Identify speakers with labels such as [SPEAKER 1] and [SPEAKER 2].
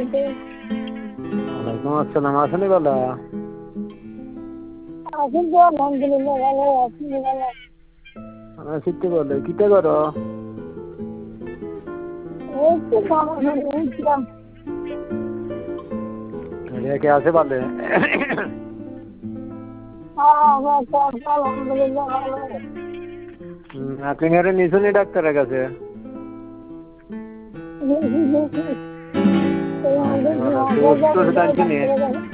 [SPEAKER 1] ওয়ালাইকুম আসসালাম, আসেনি বলো। আসিতে বলে কিটা করো? কে আছে বলে? আপনি ঘরে নিশুনি ডাক্তারের কাছে? ওষুধ আনছি নি।